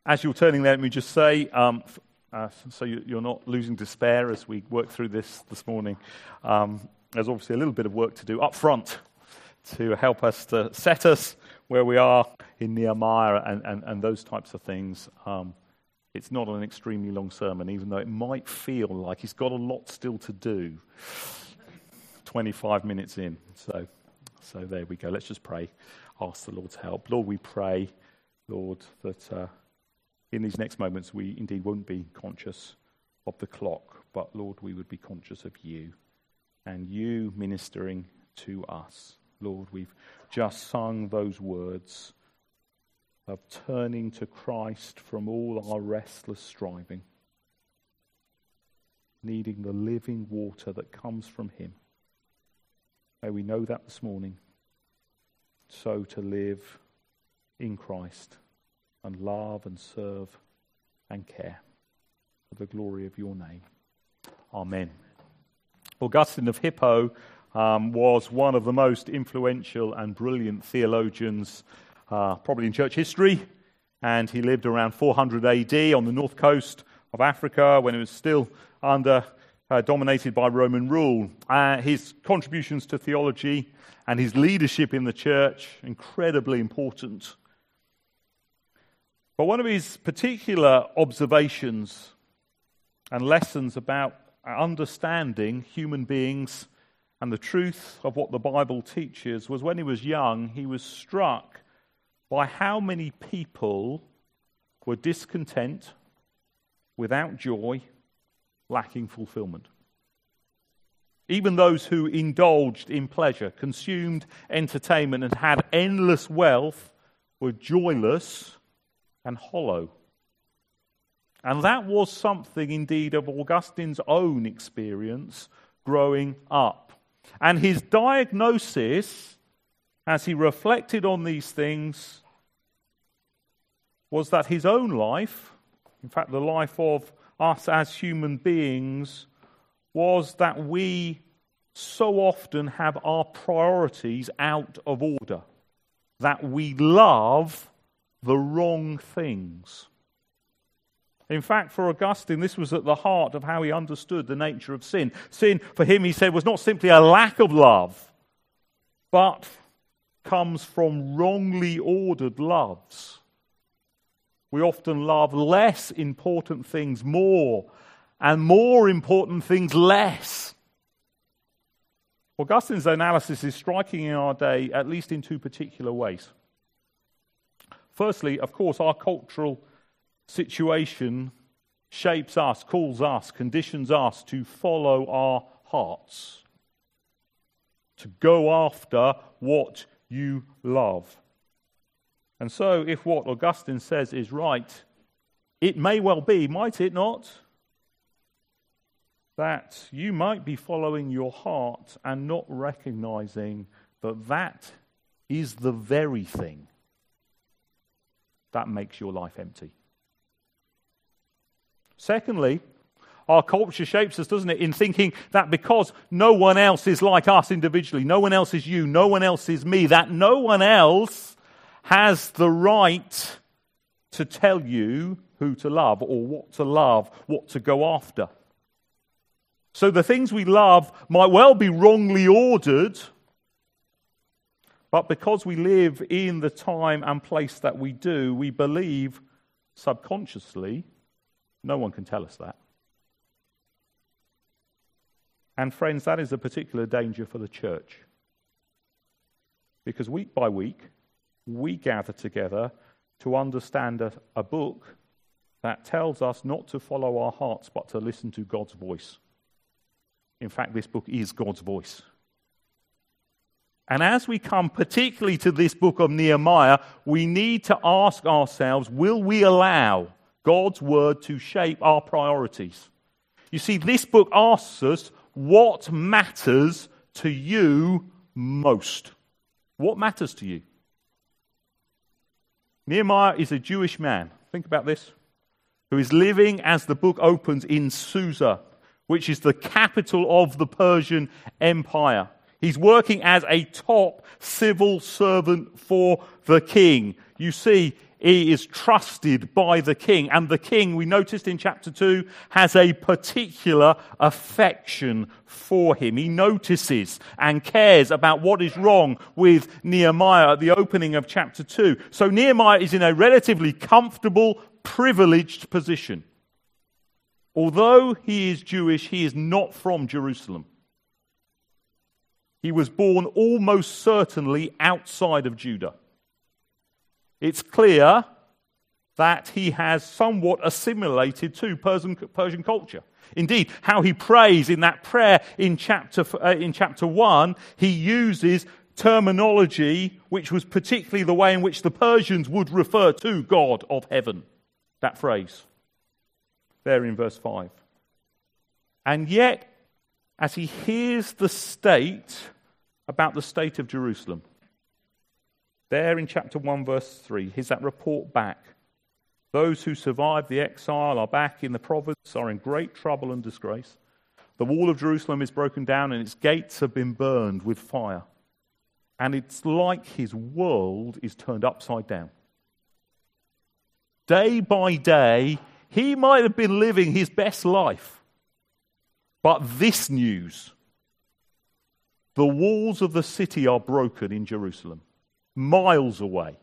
As you're turning there, let me just say, so you're not losing despair as we work through this morning, there's obviously a little bit of work to do up front to help us to set us where we are in Nehemiah and those types of things. It's not an extremely long sermon, even though it might feel like he's got a lot still to do. 25 minutes in. So there we go. Let's just pray. Ask the Lord's help. Lord, we pray, Lord, that in these next moments we indeed won't be conscious of the clock, but Lord, we would be conscious of you and you ministering to us. Lord, we've just sung those words of turning to Christ from all our restless striving, needing the living water that comes from him. May we know that this morning, so to live in Christ and love and serve and care for the glory of your name. Amen. Augustine of Hippo was one of the most influential and brilliant theologians probably in church history, and he lived around 400 AD on the north coast of Africa when it was still dominated by Roman rule. His contributions to theology and his leadership in the church, incredibly important. But one of his particular observations and lessons about understanding human beings and the truth of what the Bible teaches was when he was young, he was struck by how many people were discontent, without joy, lacking fulfillment. Even those who indulged in pleasure, consumed entertainment, and had endless wealth were joyless and hollow. And that was something indeed of Augustine's own experience growing up. And his diagnosis, as he reflected on these things, was that his own life, in fact the life of us as human beings, was that we so often have our priorities out of order, that we love the wrong things. In fact, for Augustine, this was at the heart of how he understood the nature of sin. Sin, for him, he said, was not simply a lack of love, but comes from wrongly ordered loves. We often love less important things more, and more important things less. Augustine's analysis is striking in our day, at least in two particular ways. Firstly, of course, our cultural situation shapes us, calls us, conditions us to follow our hearts, to go after what you love. And so, if what Augustine says is right, it may well be, might it not, that you might be following your heart and not recognizing that that is the very thing that makes your life empty. Secondly, our culture shapes us, doesn't it, in thinking that because no one else is like us individually, no one else is you, no one else is me, that no one else has the right to tell you who to love or what to go after. So the things we love might well be wrongly ordered, but because we live in the time and place that we do, we believe subconsciously no one can tell us that. And friends, that is a particular danger for the church. Because week by week, we gather together to understand a book that tells us not to follow our hearts, but to listen to God's voice. In fact, this book is God's voice. And as we come particularly to this book of Nehemiah, we need to ask ourselves, will we allow God's word to shape our priorities? You see, this book asks us, what matters to you most? What matters to you? Nehemiah is a Jewish man, think about this, who is living, as the book opens, in Susa, which is the capital of the Persian Empire. He's working as a top civil servant for the king. You see, he is trusted by the king. And the king, we noticed in chapter 2, has a particular affection for him. He notices and cares about what is wrong with Nehemiah at the opening of chapter 2. So Nehemiah is in a relatively comfortable, privileged position. Although he is Jewish, he is not from Jerusalem. He was born almost certainly outside of Judah. It's clear that he has somewhat assimilated to Persian culture. Indeed, how he prays in that prayer in chapter 1, he uses terminology which was particularly the way in which the Persians would refer to God of heaven. That phrase, there in verse 5. And yet, as he hears about the state of Jerusalem, there in chapter 1, verse 3, here's that report back. Those who survived the exile are back in the province, are in great trouble and disgrace. The wall of Jerusalem is broken down and its gates have been burned with fire. And it's like his world is turned upside down. Day by day, he might have been living his best life. But this news, the walls of the city are broken in Jerusalem, miles away.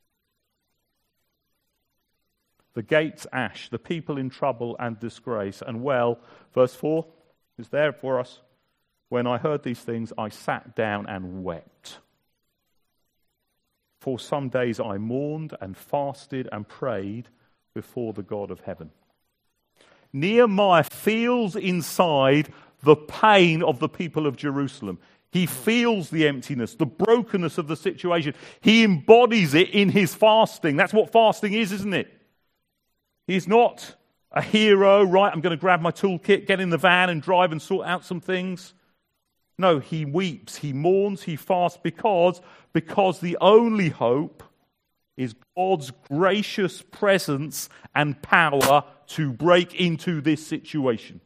The gates ash, the people in trouble and disgrace. And well, verse 4 is there for us. When I heard these things, I sat down and wept. For some days I mourned and fasted and prayed before the God of heaven. Nehemiah feels inside the pain of the people of Jerusalem. He feels the emptiness, the brokenness of the situation. He embodies it in his fasting. That's what fasting is, isn't it? He's not a hero, right, I'm going to grab my toolkit, get in the van and drive and sort out some things. No, he weeps, he mourns, he fasts because the only hope is God's gracious presence and power to break into this situation.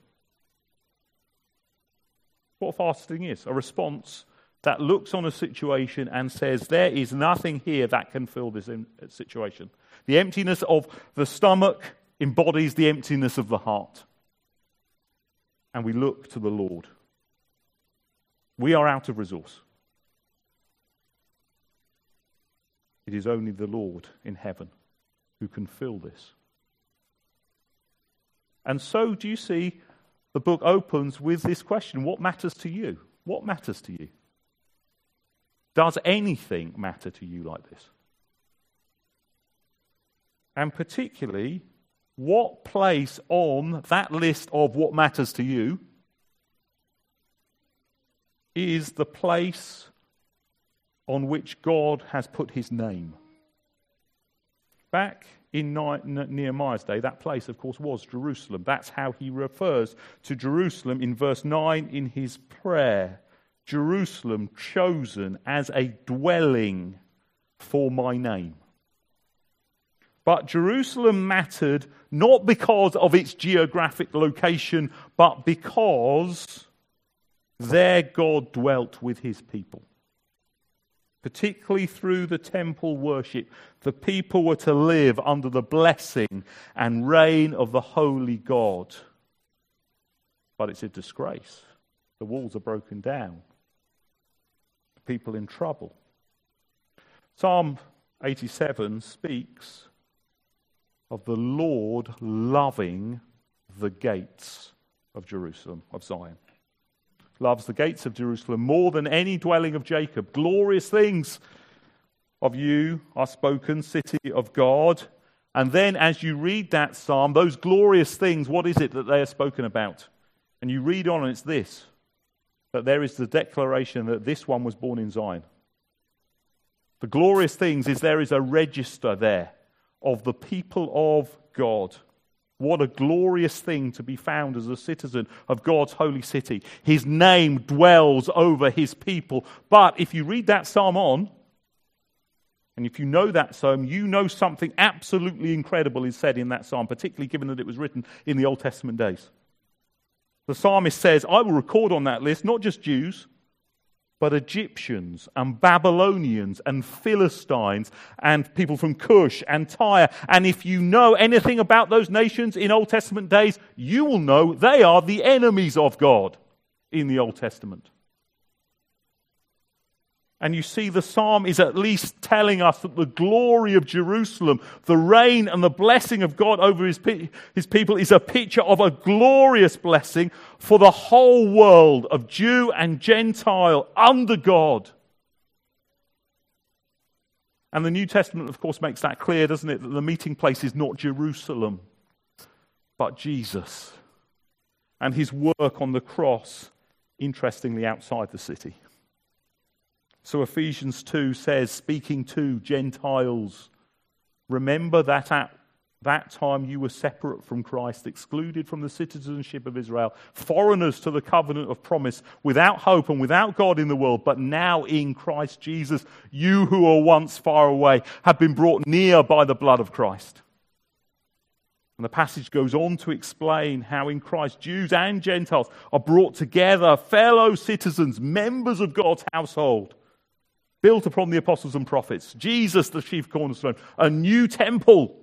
What fasting is, a response that looks on a situation and says, there is nothing here that can fill this situation. The emptiness of the stomach embodies the emptiness of the heart. And we look to the Lord. We are out of resource. It is only the Lord in heaven who can fill this. And so, do you see, the book opens with this question, what matters to you? What matters to you? Does anything matter to you like this? And particularly, what place on that list of what matters to you is the place on which God has put his name? Back in Nehemiah's day, that place, of course, was Jerusalem. That's how he refers to Jerusalem in verse 9 in his prayer. Jerusalem chosen as a dwelling for my name. But Jerusalem mattered not because of its geographic location, but because there God dwelt with his people. Particularly through the temple worship, the people were to live under the blessing and reign of the holy God. But it's a disgrace. The walls are broken down. The people in trouble. Psalm 87 speaks of the Lord loving the gates of Jerusalem, of Zion. Loves the gates of Jerusalem more than any dwelling of Jacob. Glorious things of you are spoken, city of God. And then as you read that psalm, those glorious things, what is it that they are spoken about? And you read on and it's this, that there is the declaration that this one was born in Zion. The glorious things is there is a register there of the people of God. What a glorious thing to be found as a citizen of God's holy city. His name dwells over his people. But if you read that psalm on, and if you know that psalm, you know something absolutely incredible is said in that psalm, particularly given that it was written in the Old Testament days. The psalmist says, I will record on that list not just Jews, but Egyptians and Babylonians and Philistines and people from Cush and Tyre. And if you know anything about those nations in Old Testament days, you will know they are the enemies of God in the Old Testament. And you see, the psalm is at least telling us that the glory of Jerusalem, the reign and the blessing of God over his people is a picture of a glorious blessing for the whole world of Jew and Gentile under God. And the New Testament, of course, makes that clear, doesn't it? That the meeting place is not Jerusalem, but Jesus and his work on the cross, interestingly, outside the city. So Ephesians 2 says, speaking to Gentiles, remember that at that time you were separate from Christ, excluded from the citizenship of Israel, foreigners to the covenant of promise, without hope and without God in the world, but now in Christ Jesus, you who were once far away have been brought near by the blood of Christ. And the passage goes on to explain how in Christ Jews and Gentiles are brought together, fellow citizens, members of God's household, built upon the apostles and prophets, Jesus the chief cornerstone, a new temple.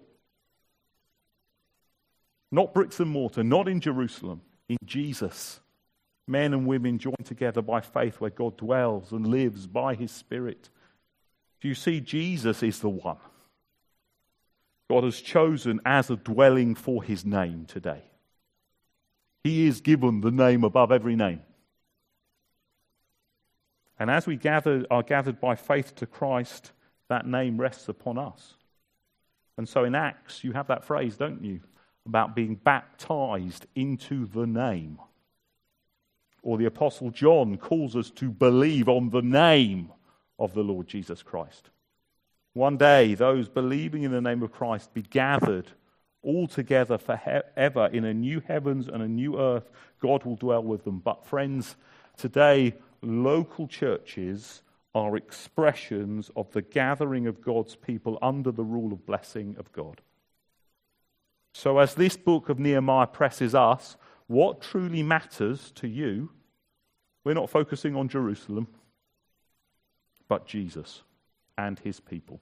Not bricks and mortar, not in Jerusalem, in Jesus. Men and women joined together by faith where God dwells and lives by his Spirit. Do you see, Jesus is the one God has chosen as a dwelling for his name today. He is given the name above every name. And as we are gathered by faith to Christ, that name rests upon us. And so in Acts, you have that phrase, don't you, about being baptized into the name. Or the Apostle John calls us to believe on the name of the Lord Jesus Christ. One day, those believing in the name of Christ be gathered all together forever in a new heavens and a new earth. God will dwell with them. But friends, today, local churches are expressions of the gathering of God's people under the rule of blessing of God. So as this book of Nehemiah presses us, what truly matters to you, we're not focusing on Jerusalem, but Jesus and his people.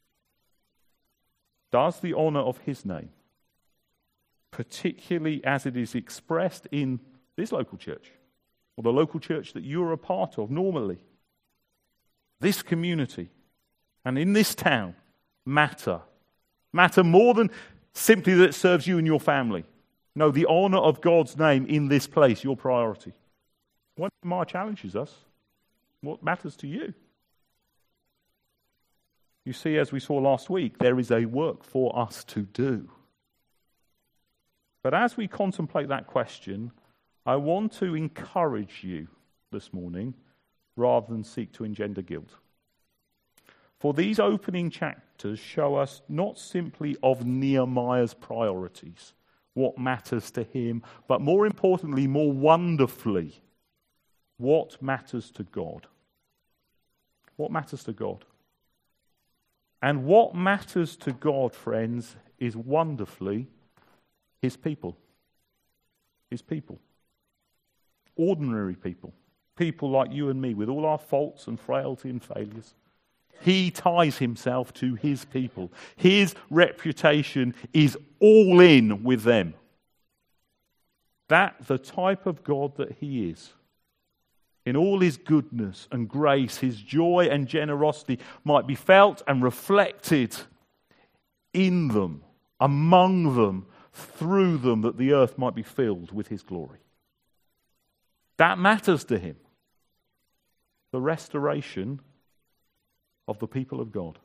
Does the honor of his name, particularly as it is expressed in this local church, or the local church that you're a part of normally, this community, and in this town, matter more than simply that it serves you and your family? No, the honor of God's name in this place, your priority. What Nehemiah challenges us, what matters to you? You see, as we saw last week, there is a work for us to do. But as we contemplate that question, I want to encourage you this morning rather than seek to engender guilt. For these opening chapters show us not simply of Nehemiah's priorities, what matters to him, but more importantly, more wonderfully, what matters to God. What matters to God? And what matters to God, friends, is wonderfully his people. His people. Ordinary people. People like you and me, with all our faults and frailty and failures. He ties himself to his people. His reputation is all in with them. That the type of God that he is, in all his goodness and grace, his joy and generosity might be felt and reflected in them, among them, through them, that the earth might be filled with his glory. That matters to him. The restoration of the people of God.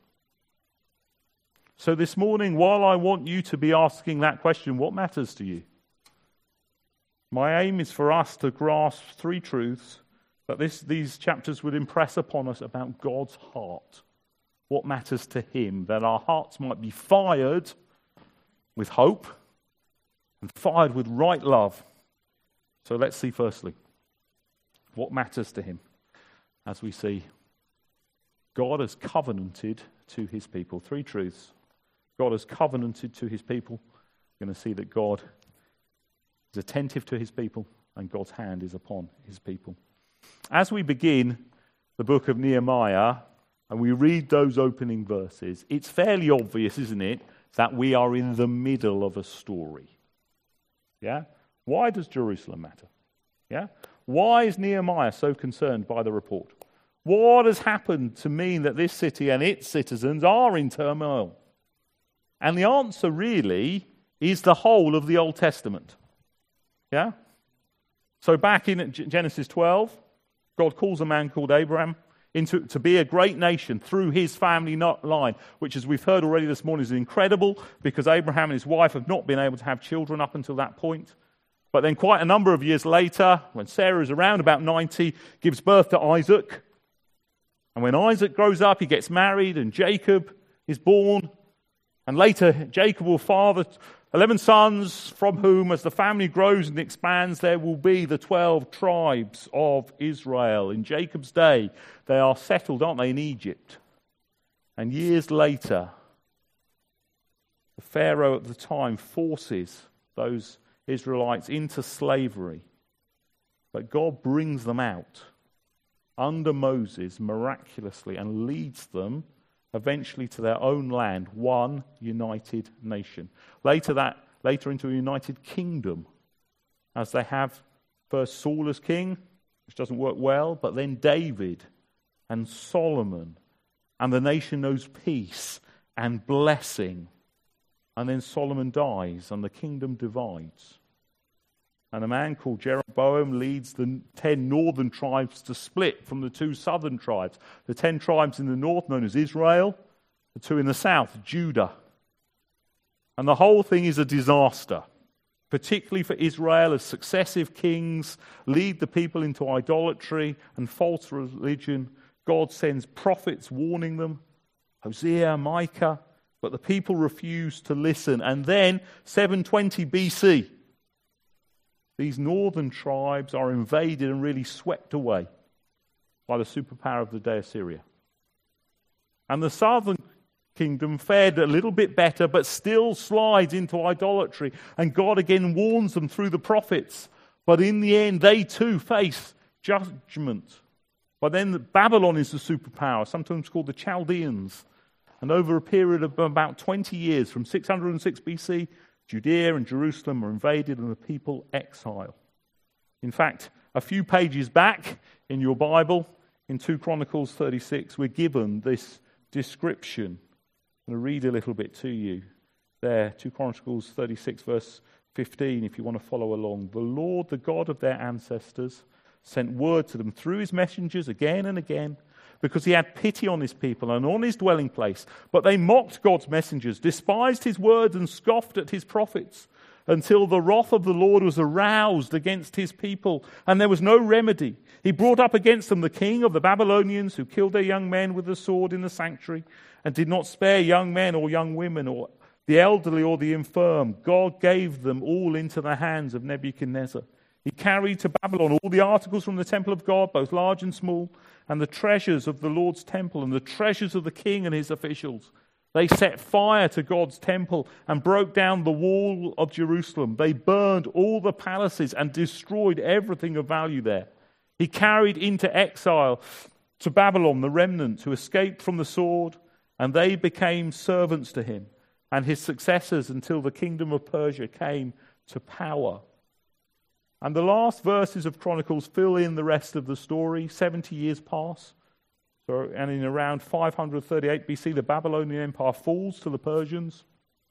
So this morning, while I want you to be asking that question, what matters to you? My aim is for us to grasp three truths that these chapters would impress upon us about God's heart. What matters to him, that our hearts might be fired with hope and fired with right love. So let's see firstly, what matters to him as we see God has covenanted to his people. Three truths. God has covenanted to his people. We're going to see that God is attentive to his people and God's hand is upon his people. As we begin, the book of Nehemiah and we read those opening verses, it's fairly obvious, isn't it, that we are in the middle of a story. Yeah? Why does Jerusalem matter? Yeah? Why is Nehemiah so concerned by the report? What has happened to mean that this city and its citizens are in turmoil? And the answer really is the whole of the Old Testament. Yeah? So back in Genesis 12, God calls a man called Abraham to be a great nation through his family line, which, as we've heard already this morning, is incredible because Abraham and his wife have not been able to have children up until that point. But then quite a number of years later, when Sarah is around about 90, gives birth to Isaac. And when Isaac grows up, he gets married and Jacob is born. And later, Jacob will father 11 sons, from whom, as the family grows and expands, there will be the 12 tribes of Israel. In Jacob's day, they are settled, aren't they, in Egypt. And years later, the Pharaoh at the time forces those Israelites into slavery. But God brings them out under Moses miraculously and leads them eventually to their own land, one united nation. Later into a united kingdom, as they have first Saul as king, which doesn't work well, but then David and Solomon, and the nation knows peace and blessing. And then Solomon dies and the kingdom divides. And a man called Jeroboam leads the 10 northern tribes to split from the 2 southern tribes. The 10 tribes in the north known as Israel, the 2 in the south, Judah. And the whole thing is a disaster, particularly for Israel, as successive kings lead the people into idolatry and false religion. God sends prophets warning them, Hosea, Micah, but the people refuse to listen. And then, 720 BC, these northern tribes are invaded and really swept away by the superpower of the day, Assyria. And the southern kingdom fared a little bit better, but still slides into idolatry. And God again warns them through the prophets. But in the end, they too face judgment. But then Babylon is the superpower, sometimes called the Chaldeans. And over a period of about 20 years, from 606 BC, Judea and Jerusalem are invaded and the people exile. In fact, a few pages back in your Bible, in 2 Chronicles 36, we're given this description. I'm going to read a little bit to you there, 2 Chronicles 36, verse 15, if you want to follow along. The Lord, the God of their ancestors, sent word to them through his messengers again and again, because he had pity on his people and on his dwelling place. But they mocked God's messengers, despised his words, and scoffed at his prophets, until the wrath of the Lord was aroused against his people, and there was no remedy. He brought up against them the king of the Babylonians, who killed their young men with the sword in the sanctuary, and did not spare young men or young women, or the elderly or the infirm. God gave them all into the hands of Nebuchadnezzar. He carried to Babylon all the articles from the temple of God, both large and small, and the treasures of the Lord's temple, and the treasures of the king and his officials. They set fire to God's temple and broke down the wall of Jerusalem. They burned all the palaces and destroyed everything of value there. He carried into exile to Babylon the remnant who escaped from the sword, and they became servants to him and his successors until the kingdom of Persia came to power. And the last verses of Chronicles fill in the rest of the story. 70 years pass. And in around 538 BC, the Babylonian Empire falls to the Persians,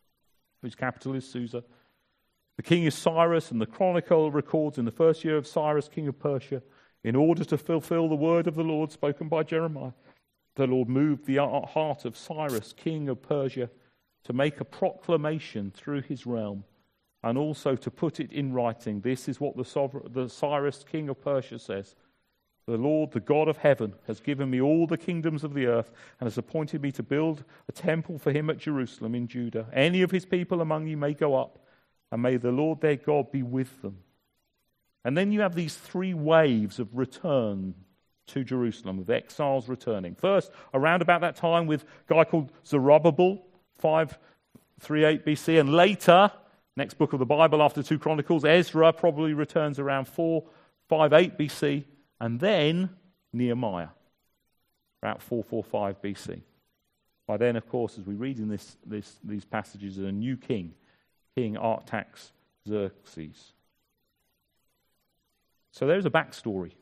whose capital is Susa. The king is Cyrus, and the Chronicle records in the first year of Cyrus, king of Persia, in order to fulfill the word of the Lord spoken by Jeremiah, the Lord moved the heart of Cyrus, king of Persia, to make a proclamation through his realm, and also to put it in writing. This is what the Cyrus, king of Persia, says. The Lord, the God of heaven, has given me all the kingdoms of the earth and has appointed me to build a temple for him at Jerusalem in Judah. Any of his people among you may go up, and may the Lord their God be with them. And then you have these 3 waves of return to Jerusalem, of exiles returning. First, around about that time with a guy called Zerubbabel, 538 BC, and later, next book of the Bible after 2 Chronicles, Ezra probably returns around 458 BC, and then Nehemiah. about 445 BC. By then, of course, as we read in these passages, a new king, King Artaxerxes. So there's a backstory.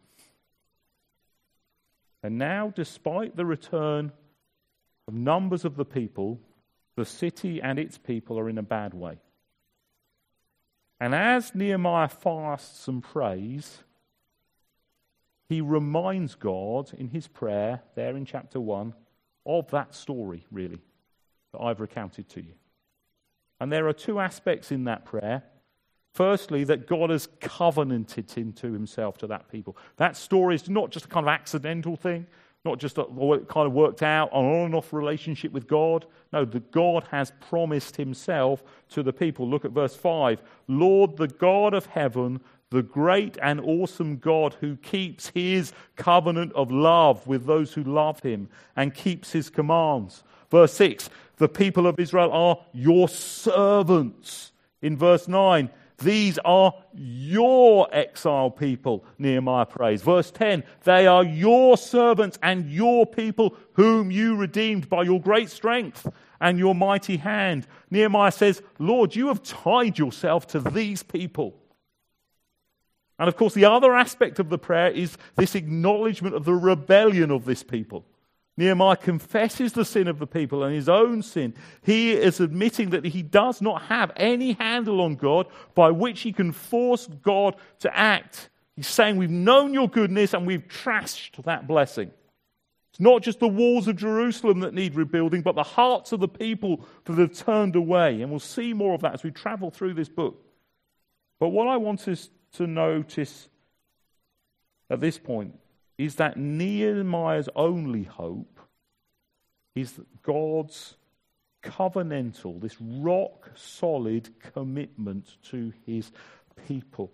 And now, despite the return of numbers of the people, the city and its people are in a bad way. And as Nehemiah fasts and prays, he reminds God in his prayer, there in chapter 1, of that story, really, that I've recounted to you. And there are two aspects in that prayer. Firstly, that God has covenanted into himself to that people. That story is not just a kind of accidental thing, not just a kind of worked out, an on and off relationship with God. No, that God has promised himself to the people. Look at verse 5. Lord, the God of heaven, the great and awesome God who keeps his covenant of love with those who love him and keeps his commands. Verse 6, the people of Israel are your servants. In verse 9, these are your exiled people, Nehemiah prays. Verse 10, they are your servants and your people whom you redeemed by your great strength and your mighty hand. Nehemiah says, Lord, you have tied yourself to these people. And of course, the other aspect of the prayer is this acknowledgement of the rebellion of this people. Nehemiah confesses the sin of the people and his own sin. He is admitting that he does not have any handle on God by which he can force God to act. He's saying, we've known your goodness and we've trashed that blessing. It's not just the walls of Jerusalem that need rebuilding, but the hearts of the people that have turned away. And we'll see more of that as we travel through this book. But what I want us to notice at this point is that Nehemiah's only hope is God's covenantal, this rock-solid commitment to his people.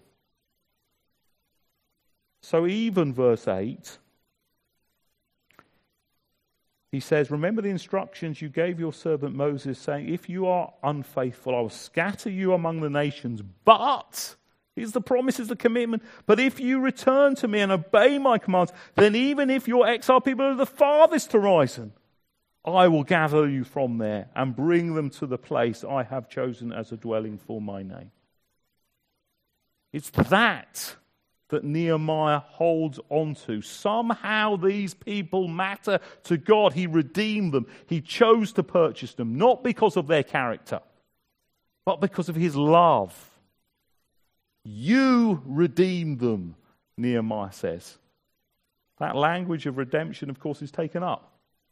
So even verse 8, he says, remember the instructions you gave your servant Moses, saying, if you are unfaithful, I will scatter you among the nations, but... here's the promise, is the commitment. But if you return to me and obey my commands, then even if your exiled people are the farthest horizon, I will gather you from there and bring them to the place I have chosen as a dwelling for my name. It's that Nehemiah holds on to. Somehow these people matter to God. He redeemed them. He chose to purchase them, not because of their character, but because of his love. You redeemed them, Nehemiah says. That language of redemption, of course, is taken up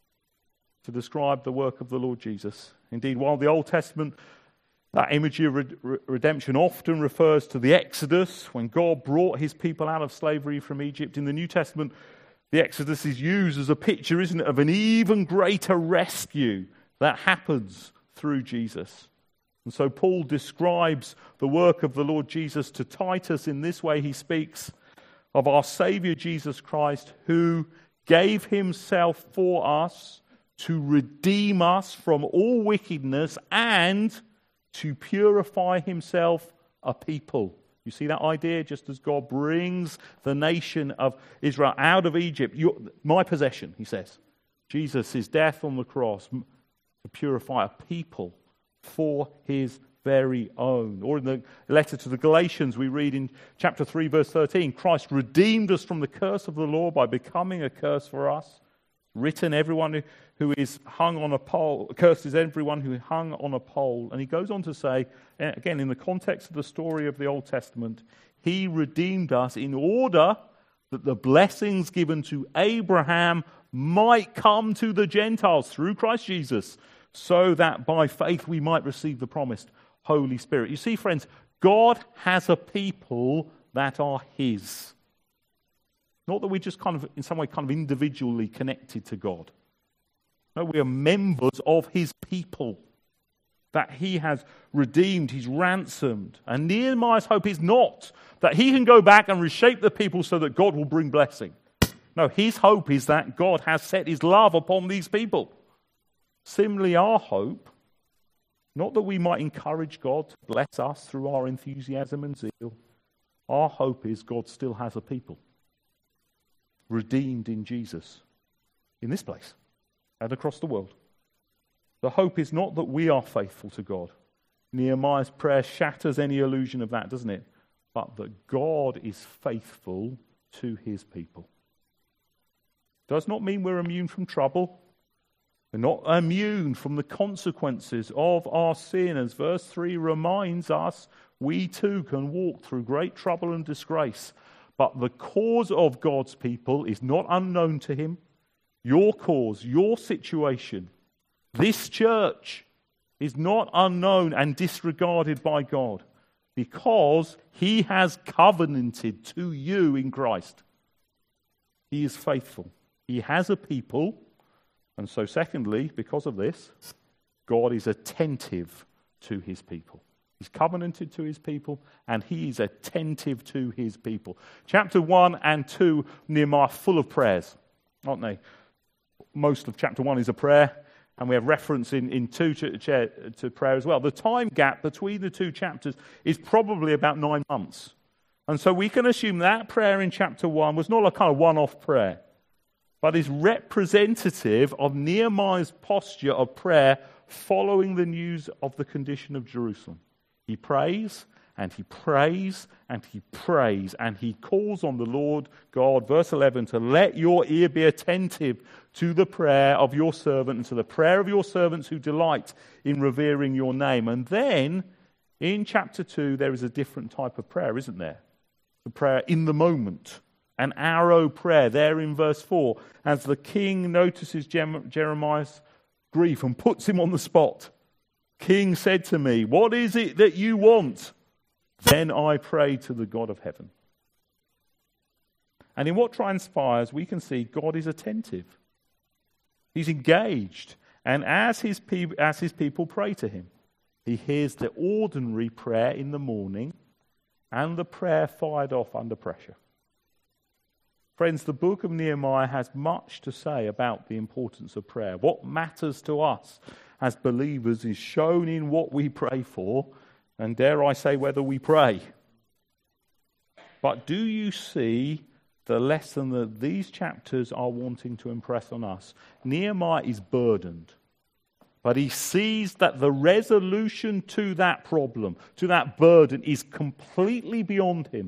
to describe the work of the Lord Jesus. Indeed, while the Old Testament, that imagery of redemption often refers to the Exodus, when God brought his people out of slavery from Egypt, in the New Testament, the Exodus is used as a picture, isn't it, of an even greater rescue that happens through Jesus. And so Paul describes the work of the Lord Jesus to Titus in this way. He speaks of our Savior Jesus Christ, who gave himself for us to redeem us from all wickedness and to purify himself a people. You see that idea? Just as God brings the nation of Israel out of Egypt, my possession, he says. Jesus' death on the cross to purify a people for his very own. Or in the letter to the Galatians, we read in chapter 3, verse 13, Christ redeemed us from the curse of the law by becoming a curse for us. Written, everyone who is hung on a pole, cursed is everyone who is hung on a pole. And he goes on to say, again, in the context of the story of the Old Testament, he redeemed us in order that the blessings given to Abraham might come to the Gentiles through Christ Jesus, so that by faith we might receive the promised Holy Spirit. You see, friends, God has a people that are his. Not that we're just kind of, in some way, kind of individually connected to God. No, we are members of his people that he has redeemed, he's ransomed. And Nehemiah's hope is not that he can go back and reshape the people so that God will bring blessing. No, his hope is that God has set his love upon these people. Similarly, our hope, not that we might encourage God to bless us through our enthusiasm and zeal, our hope is God still has a people, redeemed in Jesus. in this place and across the world. The hope is not that we are faithful to God. Nehemiah's prayer shatters any illusion of that, doesn't it? But that God is faithful to his people. Does not mean we're immune from trouble. We're not immune from the consequences of our sin. As verse 3 reminds us, we too can walk through great trouble and disgrace. But the cause of God's people is not unknown to him. Your cause, your situation, this church is not unknown and disregarded by God because he has covenanted to you in Christ. He is faithful. He has a people. And so secondly, because of this, God is attentive to his people. He's covenanted to his people, and he is attentive to his people. Chapter 1 and 2, Nehemiah, full of prayers, aren't they? Most of chapter 1 is a prayer, and we have reference in 2 to prayer as well. The time gap between the two chapters is probably about 9 months. And so we can assume that prayer in chapter 1 was not a kind of one-off prayer, but is representative of Nehemiah's posture of prayer following the news of the condition of Jerusalem. He prays, and he prays, and he prays, and he calls on the Lord God, verse 11, to let your ear be attentive to the prayer of your servant and to the prayer of your servants who delight in revering your name. And then, in chapter 2, there is a different type of prayer, isn't there? The prayer in the moment. An arrow prayer there in verse 4, as the king notices Jeremiah's grief and puts him on the spot. King said to me, what is it that you want? Then I prayed to the God of heaven. And in what transpires, we can see God is attentive. He's engaged. And as his people pray to him, he hears the ordinary prayer in the morning and the prayer fired off under pressure. Friends, the book of Nehemiah has much to say about the importance of prayer. What matters to us as believers is shown in what we pray for, and dare I say, whether we pray. But do you see the lesson that these chapters are wanting to impress on us? Nehemiah is burdened, but he sees that the resolution to that problem, to that burden, is completely beyond him.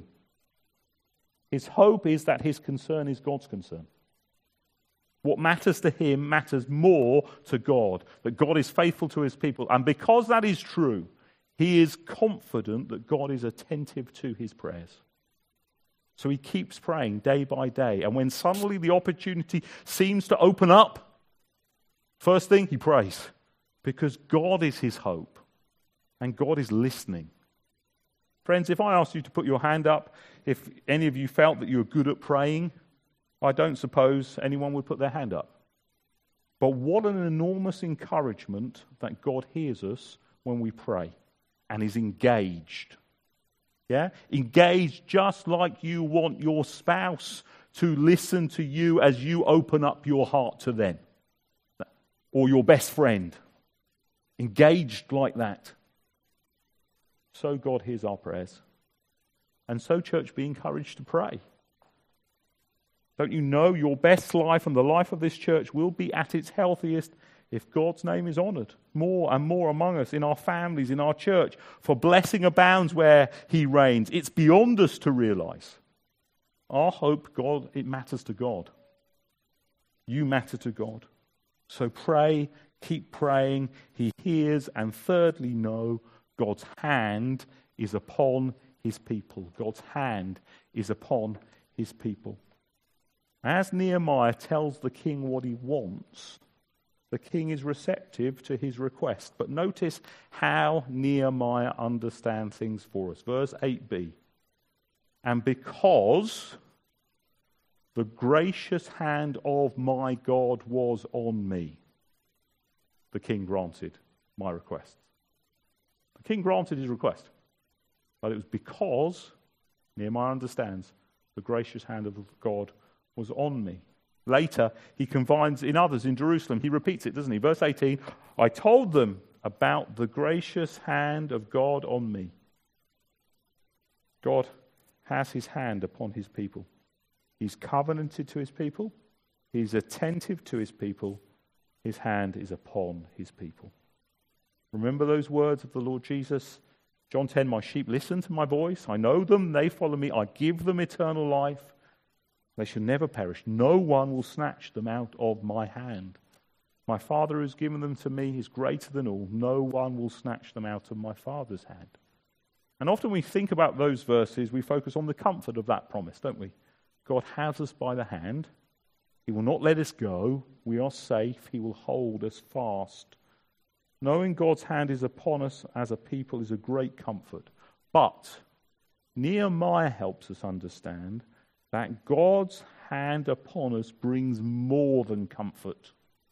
His hope is that his concern is God's concern. What matters to him matters more to God, that God is faithful to his people. And because that is true, he is confident that God is attentive to his prayers. So he keeps praying day by day. And when suddenly the opportunity seems to open up, first thing, he prays. Because God is his hope. And God is listening. Friends, if I asked you to put your hand up, if any of you felt that you were good at praying, I don't suppose anyone would put their hand up. But what an enormous encouragement that God hears us when we pray and is engaged. Yeah? Engaged just like you want your spouse to listen to you as you open up your heart to them. Or your best friend. Engaged like that. So God hears our prayers. And so, church, be encouraged to pray. Don't you know your best life and the life of this church will be at its healthiest if God's name is honored more and more among us, in our families, in our church, for blessing abounds where he reigns. It's beyond us to realize. Our hope, God, it matters to God. You matter to God. So pray, keep praying. He hears. And thirdly, know God's hand is upon his people. God's hand is upon his people. As Nehemiah tells the king what he wants, the king is receptive to his request. But notice how Nehemiah understands things for us. Verse 8b. And because the gracious hand of my God was on me, the king granted my request. The king granted his request. But it was because, Nehemiah understands, the gracious hand of God was on me. Later, he confides in others in Jerusalem. He repeats it, doesn't he? Verse 18, I told them about the gracious hand of God on me. God has his hand upon his people. He's covenanted to his people. He's attentive to his people. His hand is upon his people. Remember those words of the Lord Jesus? John 10, my sheep listen to my voice. I know them, they follow me. I give them eternal life. They shall never perish. No one will snatch them out of my hand. My Father who has given them to me is greater than all. No one will snatch them out of my Father's hand. And often we think about those verses, we focus on the comfort of that promise, don't we? God has us by the hand. He will not let us go. We are safe. He will hold us fast. Knowing God's hand is upon us as a people is a great comfort. But Nehemiah helps us understand that God's hand upon us brings more than comfort.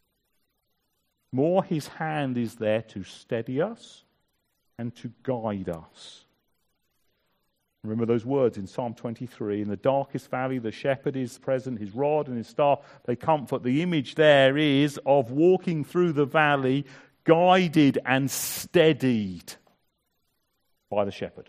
More, his hand is there to steady us and to guide us. Remember those words in Psalm 23, in the darkest valley the shepherd is present, his rod and his staff, they comfort. The image there is of walking through the valley, guided and steadied by the shepherd.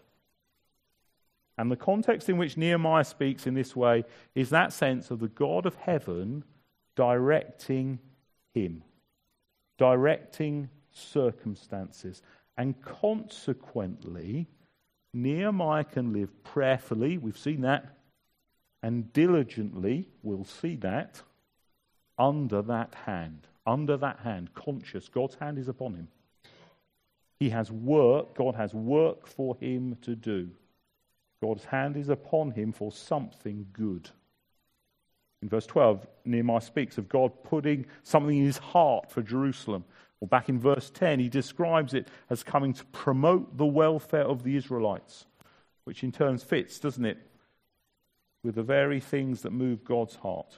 And the context in which Nehemiah speaks in this way is that sense of the God of heaven directing him, directing circumstances, and consequently, Nehemiah can live prayerfully, we've seen that, and diligently, we'll see that, under that hand, conscious, God's hand is upon him. He has work, God has work for him to do. God's hand is upon him for something good. In verse 12, Nehemiah speaks of God putting something in his heart for Jerusalem. Or back in verse 10, he describes it as coming to promote the welfare of the Israelites, which in turn fits, doesn't it, with the very things that move God's heart.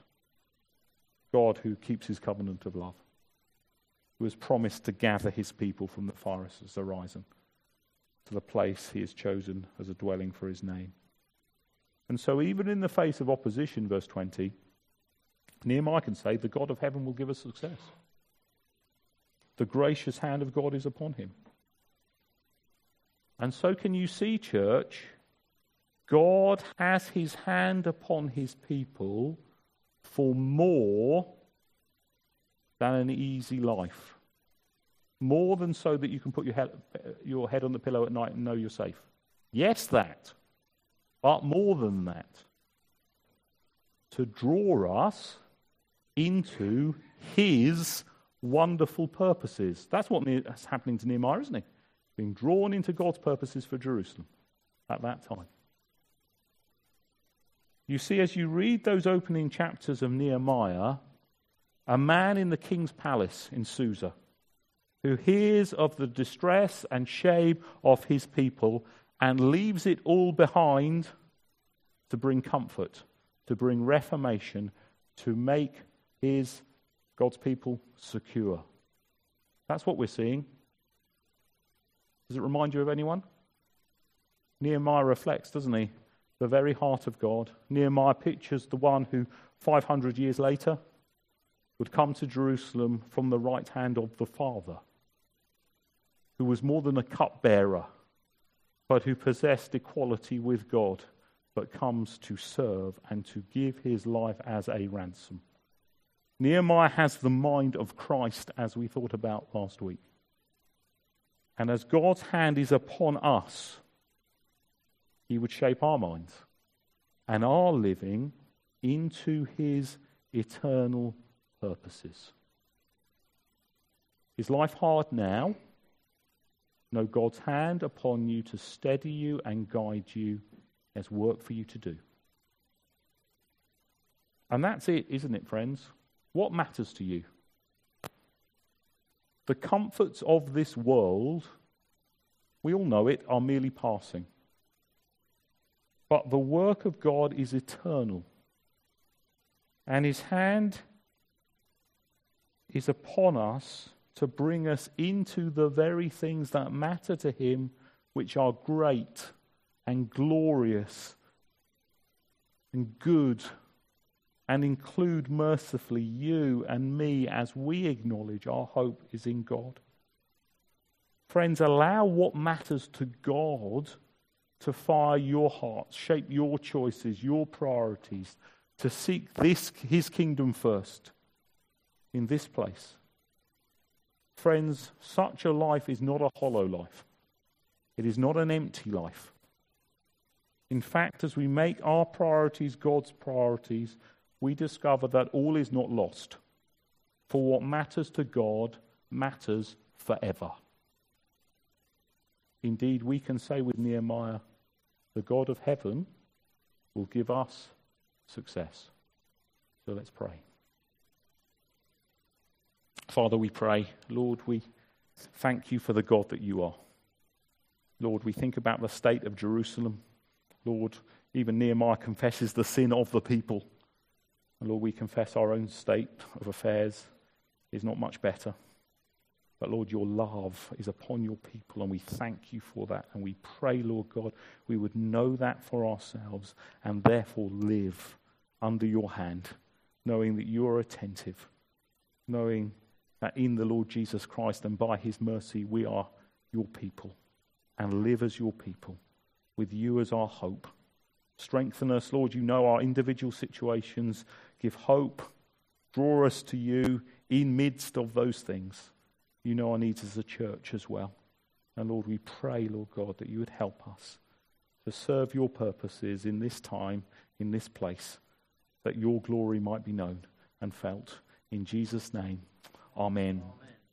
God who keeps his covenant of love, who has promised to gather his people from the farthest horizon to the place he has chosen as a dwelling for his name. And so even in the face of opposition, verse 20, Nehemiah can say, the God of heaven will give us success. The gracious hand of God is upon him. And so can you see, church, God has his hand upon his people for more than an easy life. More than so that you can put your head on the pillow at night and know you're safe. Yes, that. But more than that. To draw us into his wonderful purposes. That's what's happening to Nehemiah, isn't it? Being drawn into God's purposes for Jerusalem at that time. You see, as you read those opening chapters of Nehemiah, a man in the king's palace in Susa who hears of the distress and shame of his people and leaves it all behind to bring comfort, to bring reformation, to make God's people secure. That's what we're seeing. Does it remind you of anyone? Nehemiah reflects, doesn't he? The very heart of God. Nehemiah pictures the one who 500 years later would come to Jerusalem from the right hand of the Father, who was more than a cupbearer, but who possessed equality with God, but comes to serve and to give his life as a ransom. Nehemiah has the mind of Christ, as we thought about last week. And as God's hand is upon us, he would shape our minds and our living into his eternal purposes. Is life hard now? Know God's hand upon you to steady you and guide you. There's work for you to do. And that's it, isn't it, friends? What matters to you? The comforts of this world, we all know it, are merely passing. But the work of God is eternal. And his hand is upon us to bring us into the very things that matter to him, which are great and glorious and good, and include mercifully you and me as we acknowledge our hope is in God. Friends, allow what matters to God to fire your hearts, shape your choices, your priorities. to seek his kingdom first in this place. Friends, such a life is not a hollow life. It is not an empty life. In fact, as we make our priorities God's priorities, we discover that all is not lost. For what matters to God matters forever. Indeed, we can say with Nehemiah, the God of heaven will give us success. So let's pray. Father, we pray, Lord, we thank you for the God that you are. Lord, we think about the state of Jerusalem. Lord, even Nehemiah confesses the sin of the people. And Lord, we confess our own state of affairs is not much better. But Lord, your love is upon your people, and we thank you for that. And we pray, Lord God, we would know that for ourselves and therefore live under your hand, knowing that you are attentive, knowing that in the Lord Jesus Christ and by his mercy we are your people and live as your people with you as our hope. Strengthen us, Lord. You know our individual situations. Give hope. Draw us to you in midst of those things. You know our needs as a church as well. And Lord, we pray, Lord God, that you would help us to serve your purposes in this time, in this place, that your glory might be known and felt. In Jesus' name, amen.